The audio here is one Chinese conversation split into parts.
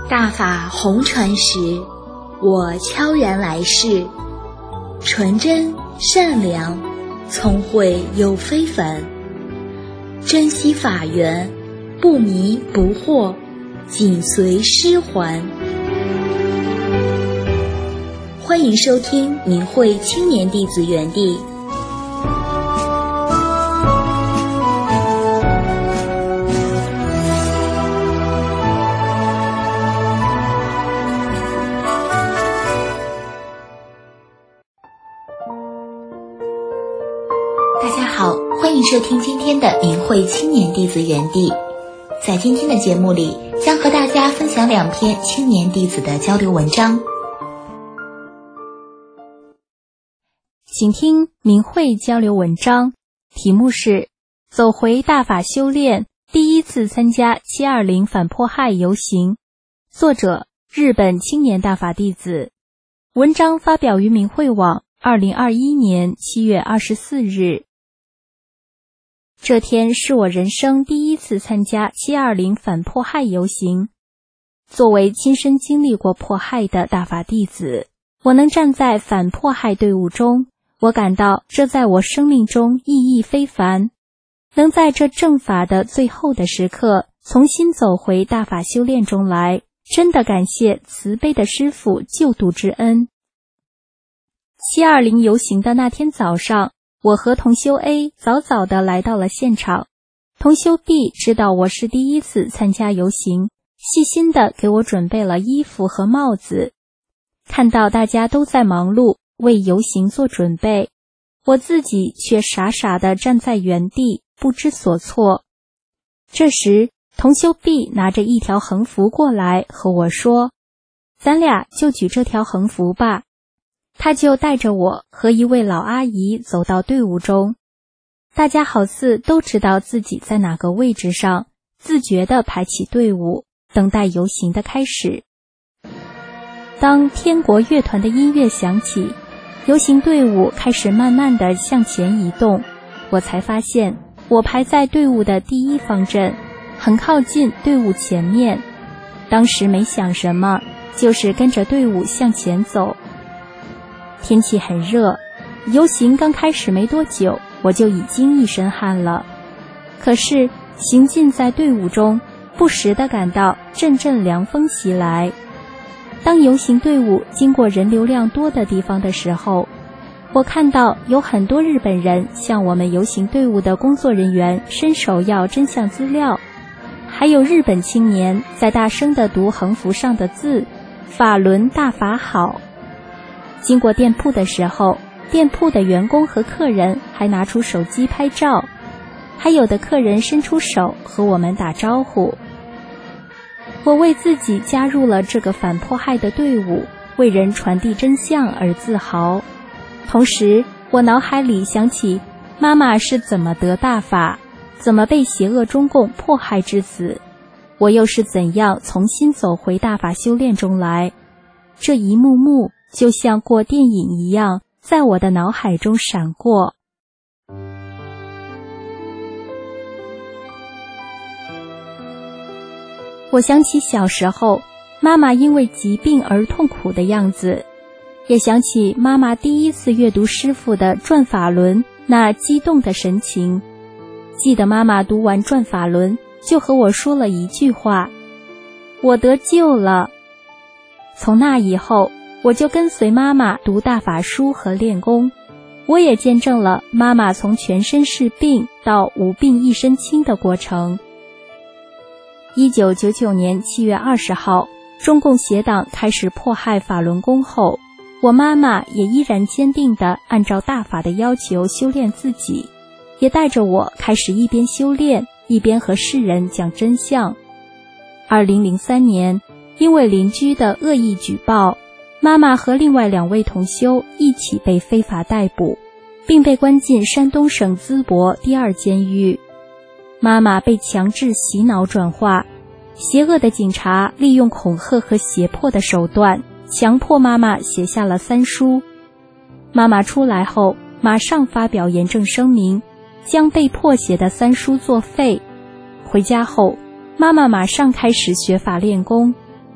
大法红传时，我悄然来世，纯真善良，聪慧又非凡，珍惜法缘，不迷不惑，紧随师还。欢迎收听明慧青年弟子园地。大家好，欢迎收听今天的明慧青年弟子园地。在今天的节目里，将和大家分享2篇青年弟子的交流文章。 请听明慧交流文章，题目是走回大法修炼，第一次参加720反迫害游行，作者日本青年大法弟子。文章发表于明慧网2021年7月24日。这天是我人生第一次参加720反迫害游行。作为亲身经历过迫害的大法弟子，我能站在反迫害队伍中，我感到这在我生命中意义非凡。能在这正法的最后的时刻，重新走回大法修炼中来，真的感谢慈悲的师父救度之恩。720游行的那天早上，我和同修 A 早早地来到了现场。同修 B 知道我是第一次参加游行，细心地给我准备了衣服和帽子。看到大家都在忙碌，为游行做准备，我自己却傻傻地站在原地，不知所措。这时，同修 B 拿着一条横幅过来和我说：“咱俩就举这条横幅吧。”他就带着我和一位老阿姨走到队伍中，大家好似都知道自己在哪个位置上，自觉地排起队伍，等待游行的开始。当天国乐团的音乐响起，游行队伍开始慢慢地向前移动，我才发现我排在队伍的第一方阵，很靠近队伍前面。当时没想什么，就是跟着队伍向前走。天气很热，游行刚开始没多久，我就已经一身汗了。可是行进在队伍中，不时地感到阵阵凉风袭来。当游行队伍经过人流量多的地方的时候，我看到有很多日本人向我们游行队伍的工作人员伸手要真相资料，还有日本青年在大声地读横幅上的字：法轮大法好。经过店铺的时候，店铺的员工和客人还拿出手机拍照，还有的客人伸出手和我们打招呼。我为自己加入了这个反迫害的队伍，为人传递真相而自豪。同时，我脑海里想起妈妈是怎么得大法，怎么被邪恶中共迫害致死，我又是怎样重新走回大法修炼中来。这一幕幕就像过电影一样，在我的脑海中闪过。我想起小时候妈妈因为疾病而痛苦的样子，也想起妈妈第一次阅读师父的《转法轮》那激动的神情。记得妈妈读完《转法轮》就和我说了一句话：“我得救了。”从那以后，我就跟随妈妈读大法书和练功，我也见证了妈妈从全身是病到无病一身轻的过程。1999年7月20号，中共邪党开始迫害法轮功后，我妈妈也依然坚定地按照大法的要求修炼自己，也带着我开始一边修炼，一边和世人讲真相。2003年，因为邻居的恶意举报，妈妈和另外2位同修一起被非法逮捕，并被关进山东省淄博第2监狱。妈妈被强制洗脑转化，邪恶的警察利用恐吓和胁迫的手段，强迫妈妈写下了3书。妈妈出来后，马上发表严正声明，将被迫写的3书作废。回家后，妈妈马上开始学法练功。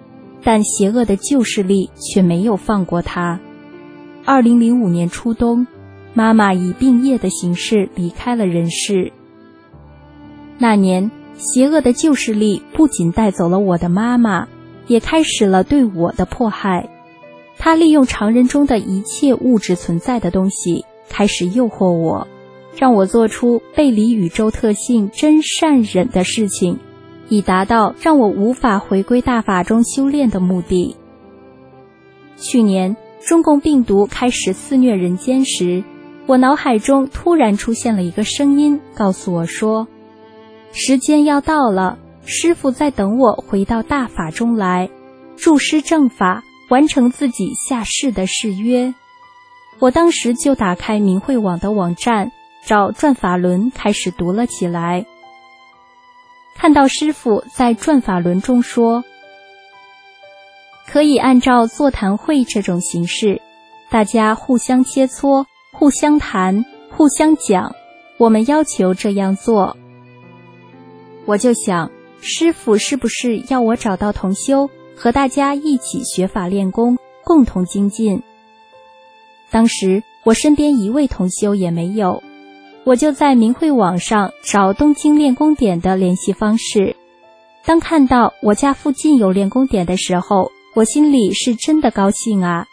但邪恶的旧势力却没有放过他。2005年初冬，妈妈以病夜的形式离开了人世。那年，邪恶的旧势力不仅带走了我的妈妈，也开始了对我的迫害。他利用常人中的一切物质存在的东西，开始诱惑我，让我做出背离宇宙特性真善忍的事情，以达到让我无法回归大法中修炼的目的。去年，中共病毒开始肆虐人间时，我脑海中突然出现了一个声音，告诉我说，时间要到了，师父在等我回到大法中来，助师正法，完成自己下世的誓约。我当时就打开明慧网的网站，找转法轮开始读了起来。看到师父在转法轮中说，可以按照座谈会这种形式，大家互相切磋，互相谈，互相讲，我们要求这样做。我就想，师父是不是要我找到同修，和大家一起学法练功，共同精进？当时我身边一位同修也没有，我就在明慧网上找东京练功点的联系方式。当看到我家附近有练功点的时候，我心里是真的高兴啊。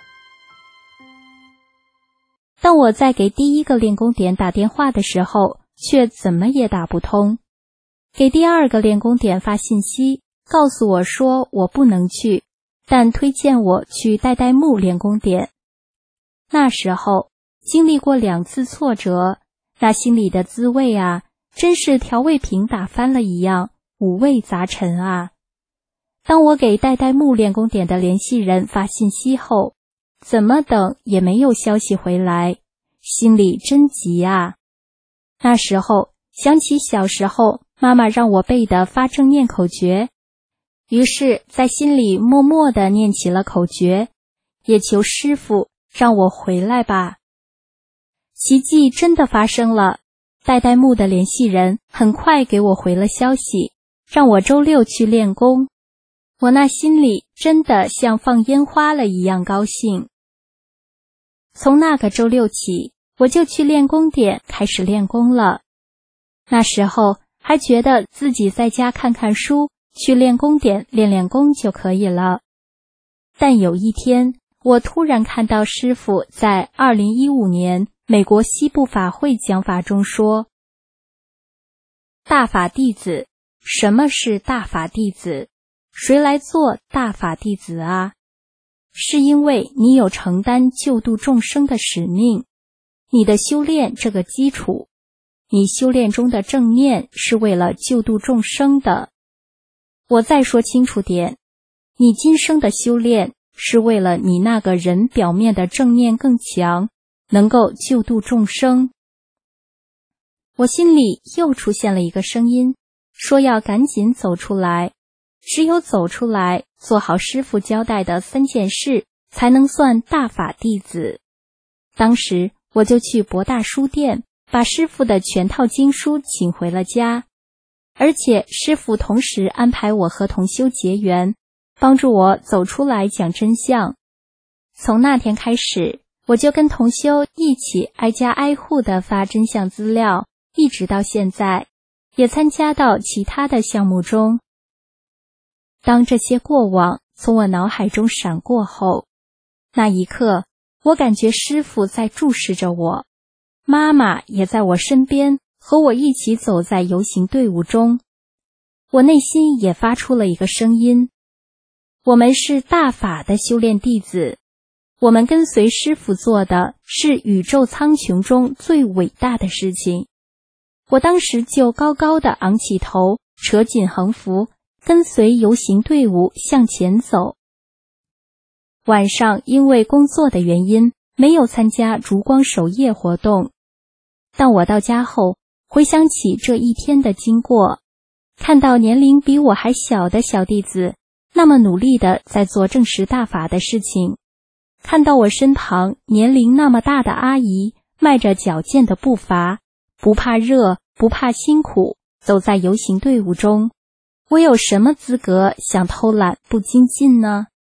当我在给第一个练功点打电话的时候，却怎么也打不通。给第二个练功点发信息，告诉我说我不能去，但推荐我去代代木练功点。那时候经历过2次挫折，那心里的滋味啊，真是调味瓶打翻了一样，五味杂陈啊。当我给代代木练功点的联系人发信息后，怎么等也没有消息回来，心里真急啊。那时候想起小时候妈妈让我背的发正念口诀，于是在心里默默地念起了口诀，也求师父让我回来吧。奇迹真的发生了，代代木的联系人很快给我回了消息，让我周6去练功。我那心里真的像放烟花了一样高兴。从那个周6起，我就去练功点开始练功了。那时候还觉得自己在家看看书，去练功点练练功就可以了。但有一天，我突然看到师父在2015年美国西部法会讲法中说，大法弟子，什么是大法弟子？谁来做大法弟子啊？是因为你有承担救度众生的使命，你的修炼这个基础，你修炼中的正念是为了救度众生的。我再说清楚点，你今生的修炼是为了你那个人表面的正念更强，能够救度众生。我心里又出现了一个声音，说要赶紧走出来，只有走出来，做好师父交代的3件事，才能算大法弟子。当时我就去博大书店，把师父的全套经书请回了家，而且师父同时安排我和同修结缘，帮助我走出来讲真相。从那天开始，我就跟同修一起挨家挨户地发真相资料，一直到现在，也参加到其他的项目中。当这些过往从我脑海中闪过后，那一刻，我感觉师父在注视着我，妈妈也在我身边，和我一起走在游行队伍中。我内心也发出了一个声音，我们是大法的修炼弟子，我们跟随师父做的是宇宙苍穹中最伟大的事情。我当时就高高的昂起头，扯紧横幅，跟随游行队伍向前走。晚上因为工作的原因，没有参加烛光守夜活动。但我到家后，回想起这一天的经过，看到年龄比我还小的小弟子那么努力地在做正实大法的事情，看到我身旁年龄那么大的阿姨迈着矫健的步伐，不怕热，不怕辛苦，走在游行队伍中，我有什么资格想偷懒不精进呢？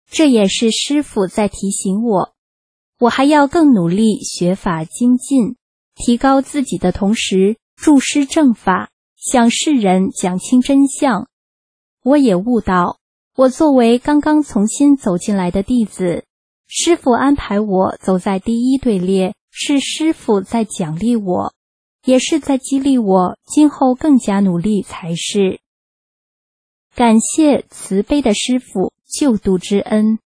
这也是师父在提醒我，我还要更努力学法精进，提高自己的同时，注师正法，向世人讲清真相。我也悟到，我作为刚刚从新走进来的弟子，师父安排我走在第一队列，是师父在奖励我，也是在激励我今后更加努力才是。感谢慈悲的师父救度之恩。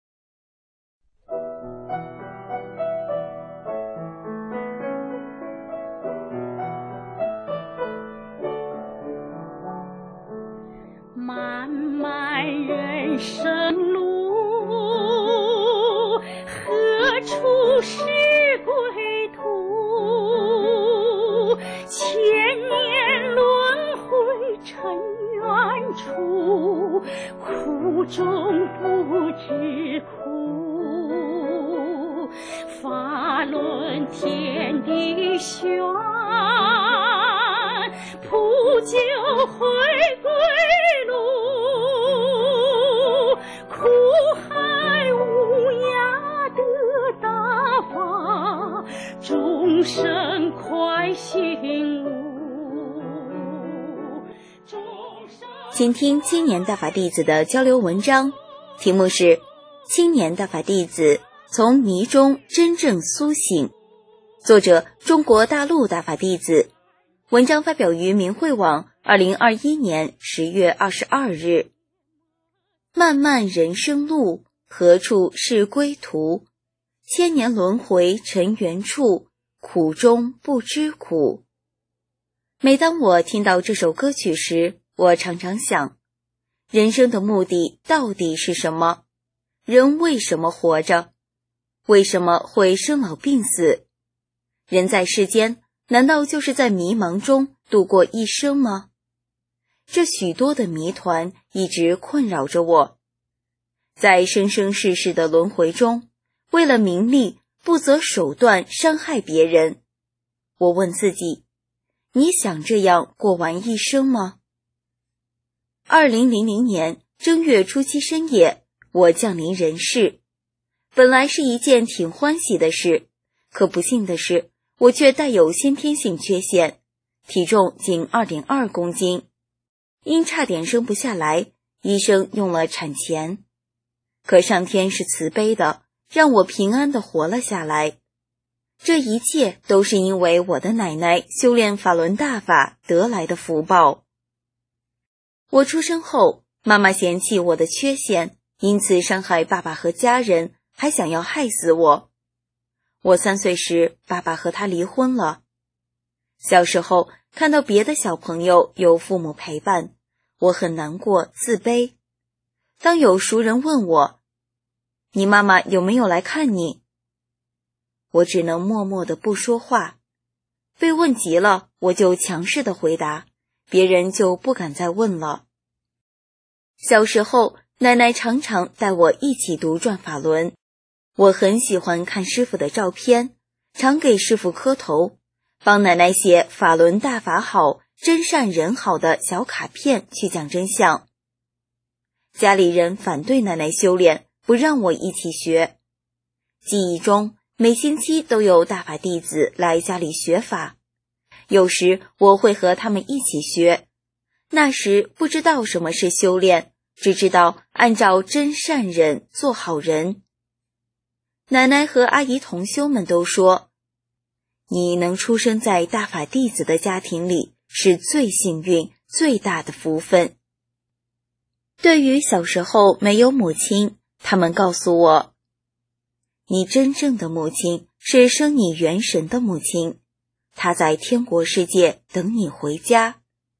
漫漫人生路，何处是归途？千年轮回尘缘处，苦中不知苦。法轮天地玄，普救回归路，苦海无涯得大法，众生快醒悟。 请听青年大法弟子的交流文章，题目是青年大法弟子从迷中真正苏醒，作者中国大陆大法弟子，文章发表于明慧网2021年10月22日。漫漫人生路，何处是归途？千年轮回尘缘处，苦中不知苦。每当我听到这首歌曲时，我常常想，人生的目的到底是什么？人为什么活着？为什么会生老病死？人在世间，难道就是在迷茫中度过一生吗？这许多的谜团一直困扰着我。在生生世世的轮回中，为了名利，不择手段伤害别人。我问自己，你想这样过完一生吗？2000年正月初7深夜，我降临人世。本来是一件挺欢喜的事，可不幸的是，我却带有先天性缺陷，体重仅 2.2 公斤。因差点生不下来，医生用了产钳。可上天是慈悲的，让我平安地活了下来。这一切都是因为我的奶奶修炼法轮大法得来的福报。我出生后，妈妈嫌弃我的缺陷，因此伤害爸爸和家人，还想要害死我。我3岁时，爸爸和他离婚了。小时候看到别的小朋友有父母陪伴，我很难过自卑。当有熟人问我，你妈妈有没有来看你？我只能默默地不说话。被问急了，我就强势地回答，别人就不敢再问了。小时候，奶奶常常带我一起读转法轮，我很喜欢看师父的照片，常给师父磕头，帮奶奶写法轮大法好，真善人好的小卡片去讲真相。家里人反对奶奶修炼，不让我一起学。记忆中，每星期都有大法弟子来家里学法，有时我会和他们一起学。那时不知道什么是修炼，只知道按照真善忍做好人。奶奶和阿姨同修们都说，你能出生在大法弟子的家庭里，是最幸运、最大的福分。对于小时候没有母亲，他们告诉我，你真正的母亲是生你元神的母亲，她在天国世界等你回家。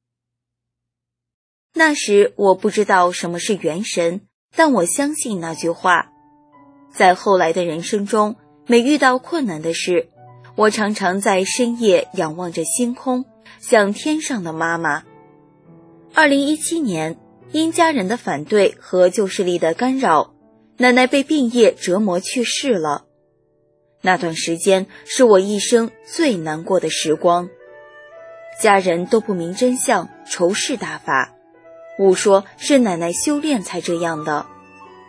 那时我不知道什么是元神，但我相信那句话。在后来的人生中，每遇到困难的事，我常常在深夜仰望着星空，想天上的妈妈。2017年，因家人的反对和旧势力的干扰，奶奶被病业折磨去世了。那段时间是我一生最难过的时光。家人都不明真相，仇视大法，误说是奶奶修炼才这样的。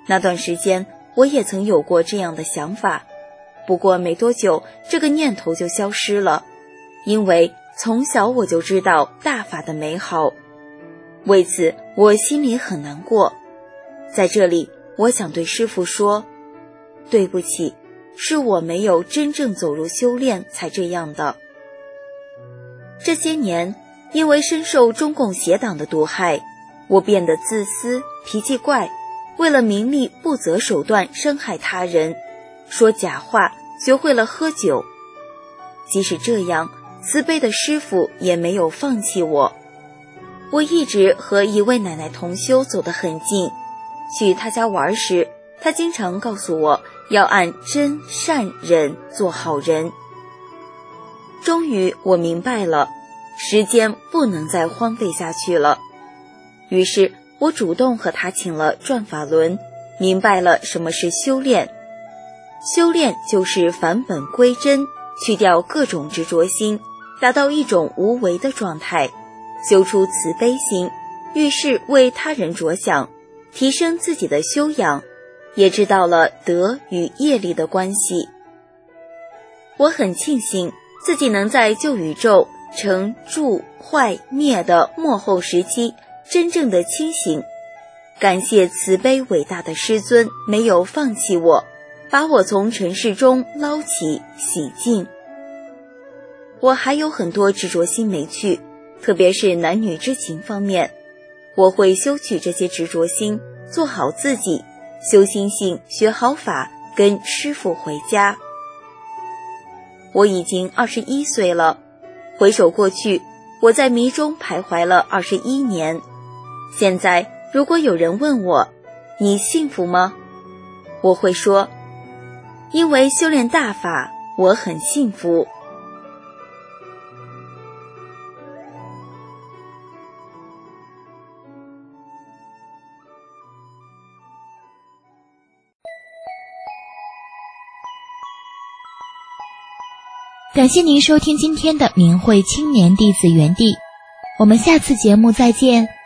那段时间我也曾有过这样的想法，不过没多久这个念头就消失了，因为从小我就知道大法的美好，为此我心里很难过。在这里我想对师父说，对不起，是我没有真正走入修炼才这样的。这些年因为深受中共邪党的毒害，我变得自私脾气怪，为了名利不择手段伤害他人，说假话，学会了喝酒。即使这样，慈悲的师父也没有放弃我。我一直和一位奶奶同修走得很近，去她家玩时，她经常告诉我要按真善忍做好人。终于我明白了，时间不能再荒废下去了。于是我主动和她请了转法轮，明白了什么是修炼。修炼就是返本归真，去掉各种执着心，达到一种无为的状态，修出慈悲心，遇事为他人着想，提升自己的修养，也知道了德与业力的关系。我很庆幸自己能在旧宇宙成住坏灭的末后时期真正的清醒，感谢慈悲伟大的师尊没有放弃我，把我从尘世中捞起洗净。我还有很多执着心没去，特别是男女之情方面，我会修去这些执着心，做好自己，修心性，学好法，跟师父回家。我已经21岁了，回首过去，我在迷中徘徊了21年。现在如果有人问我，你幸福吗？我会说，因为修炼大法，我很幸福。 感谢您收听今天的明慧青年弟子园地，我们下次节目再见。